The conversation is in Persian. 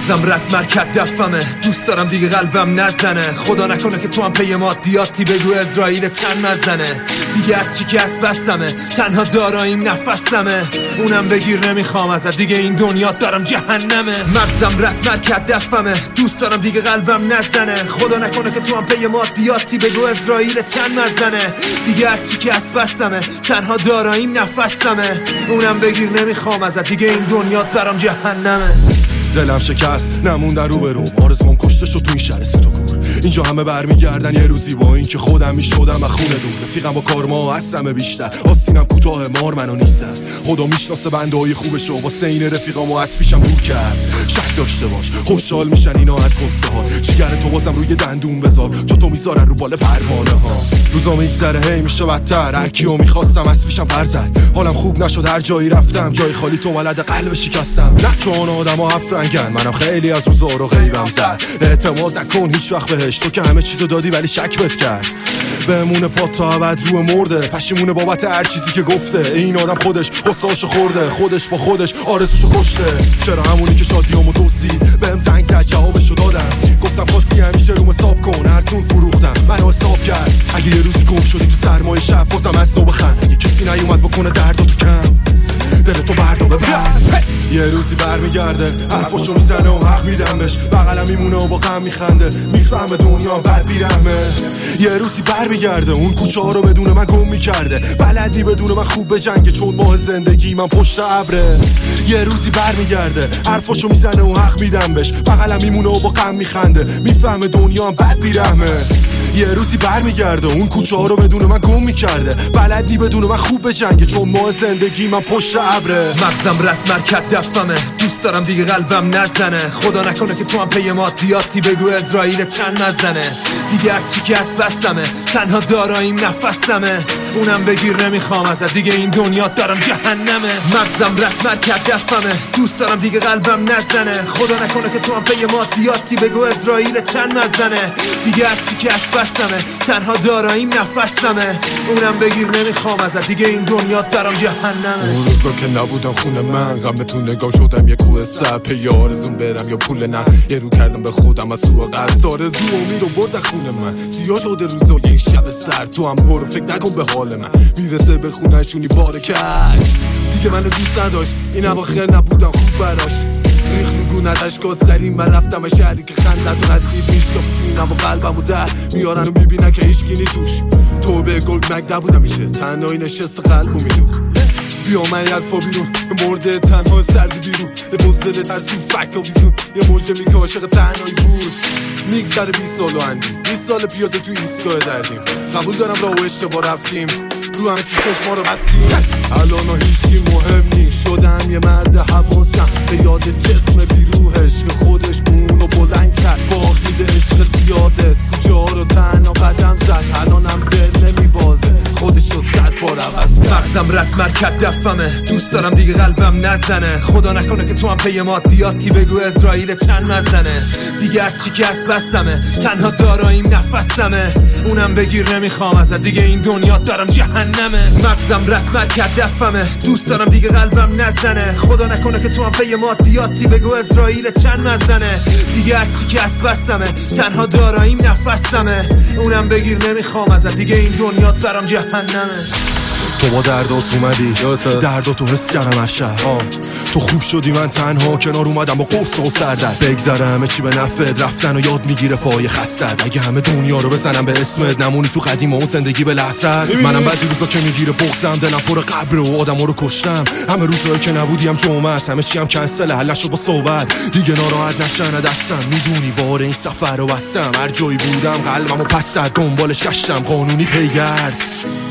مغزم رد مرکت دفمه، دوست دارم دیگه قلبم نزنه. خدا نکنه که تو هم پی مادیاتی بگو اسرائیل چند مزنه. دیگه هرچی که از بستمه، تنها داراییم نفسمه. اونم بگیر نمیخوام ازت، دیگه این دنیا دارم جهنمه. مغزم رد مرکت دفمه، دوست دارم دیگه قلبم نزنه. خدا نکنه که تو هم پی مادیاتی بگو اسرائیل چند مزنه. دیگه هرچی که از بستمه، تنها داراییم نفسمه. اونم بگیر نمیخوام ازت، دیگه این دنیا برام جهنمه. دلم شکست نموندن رو به رو، آرزوام کشته شد تو این شهر سوت و کور. اینجا همه برمیگردن یه روزی با این که خودم میشدم از خونه دور. رفیقم با کارما هستم بیشتر، آستینم کوتاه مار منو نیستن. خدا میشناسه بندهای خوبشو، واسه این رفیقامو از پیشم دور کرد. شک داشته باش خوشحال میشن اینا از قصه ها، جیگر تو بازم روی دندون بذار چون تو میذارن رو بال پروانه ها. روزا میگذره هی میشه بدتر، هر کیو میخواستم از پیشم پر زد. حالم خوب نشد هر جایی رفتم، جای خالی تو ولد قلب شکستم. نه چون آدما هفرنگن، منم خیلی از روزا رو غیبم زد. اعتماد نکن هیچ وقت بهش، تو که همه چی تو دادی ولی شک بهت کرد. بمونه پات تا ابد رو مرده، پشیمونه بابت هر چیزی که گفته. این آدم خودش قصه‌اشو خورده، خودش با خودش آرزوشو کشته. چرا همونی که شادیامو توصید بهم زنگ زد جوابشو دادم. گفتم خواستی همیشه روم حساب کن، ارزون فروختم منو حساب کرد. اگه یه روزی گم شدی تو سرمای شب بازم از نو بخند. اگه کسی نیومد بکنه درداتو کم، دل تو بردو ببر. یه روزی برمیگرده حرفاشو میزنه و حق میدم بهش، بغلم میمونه و با غم میخنده. میفهمه دنیا بد بیرحمه. یه روزی برمیگرده اون کوچه ها رو بدون من گم میکرده. بلدی بدون من خوب بجنگه چون ماه زندگی من پشت ابره. یه روزی برمیگرده حرفاشو میزنه و حق میدم بهش، بغلم میمونه و با غم میخنده. میفهمه دنیا بد بیرحمه. یه روزی برمیگرده اون کوچه ها رو بدون من گم میکرده. بلدی بدون من خوب بجنگه چون ماه زندگی من پشت ابره. مغزم رد مرکت دفمه، دوست دارم دیگه قلبم نزنه. خدا نکنه که تو هم پی مادیاتی بگو اسرائیل چند مزنه. دیگه هرچی که از بستمه، تنها داراییم نفسمه. اونم بگیر نمیخوام ازت، دیگه این دنیا دارم جهنمه. مغزم رد مرکت دفمه، دوست دارم دیگه قلبم نزنه. خدا نکنه که تو هم پی مادیاتی بگو اسرائیل چند مزنه. دیگه هرچی که از بستمه، تنها داراییم نفسمه. اونم بگیر نمیخوام ازت، دیگه این دنیا دارم جهنمه. اون روزا که نبودم خونه من، غمتون نگاه شدم یه کوه سب. پی آرزون برم یا پول نه، یه رو کردم به خودم از سوء قصد. آرزو امید و بردن خونه من، سیاه شده روزای این شب سر. تو هم برو فکر نکن به حال من، میرسه به خونه‌شونی باره کش. دیگه منو دوست نداشت، این اواخر نبودم خوب براش. ریخ رو گونتش کات سریم من رفتم شهری که خندت و ندید میشکاف سینم و قلبم و در میارن و میبینن که هیچگینی توش. تو به گلگ مگ نبودم میشه، تنهایی نشست قلبو میدوخ. بیا من یه الفا بیرون، یه مرده تنها سردی بیرون. یه بزدل ترسون فک و بیزون، یه موجه می که عاشق تنهایی بود. میگذره 20 سال و اندی 20 سال پیاده تو ایستگاه دردیم. قبول دارم راه و اشتباه رفتیم، رو همه چی چشما رو بستیم. الان ها هیچکی مهم نی، شدم یه مرد حواسم به یاد جسم بیروحش که خودش اونو بلند کرد. باخیده عشق زیادت کوچه ها رو تنها قدم زد. الانم دل نمیبازه خودش رو 100 بار عوض کرد. مغزم رد مرکت دفمه، دوست دارم دیگه قلبم نزنه. خدا نکنه که تو هم پی مادیاتی بگو اسرائیل چند مزنه. دیگه هرچی که از بستمه، تنها داراییم نفسمه. اونم بگیر نمیخوام ازت، دیگه این دنیا دارم جهنمه. مغزم رد مرکت دفمه، دوست دارم دیگه قلبم نزنه. خدا نکنه که تو هم پی مادیاتی بگو اسرائیل چند مزنه. دیگه هرچی که از بستمه، تنها داراییم نفسمه. اونم بگیر نمیخوام ازت، دیگه این دنیا دارم جهنمه. تو با دردات اومدی، درداتو حس کردم از شهر. تو خوب شدی من تنها کنار اومدم با قصه و سردرد. بگذره همه چی به نفعت، رفتن و یاد میگیره پای خستت. اگه همه دنیا رو بزنم به اسمت، نمونی تو قدیم و زندگی به لحظت. منم بعضی روزا که میگیره بغضم، دلم پر قبر و آدما رو کشتم. همه روزایی که نبودیم جمعه است، همه چی هم کنسل حل نشد با صحبت. دیگه ناراحت نشن دستم، میدونی بار این سفر رو بستم. هر جایی بودم قلبمو پس زد، دنبالش گشتم قانونی پیگرد.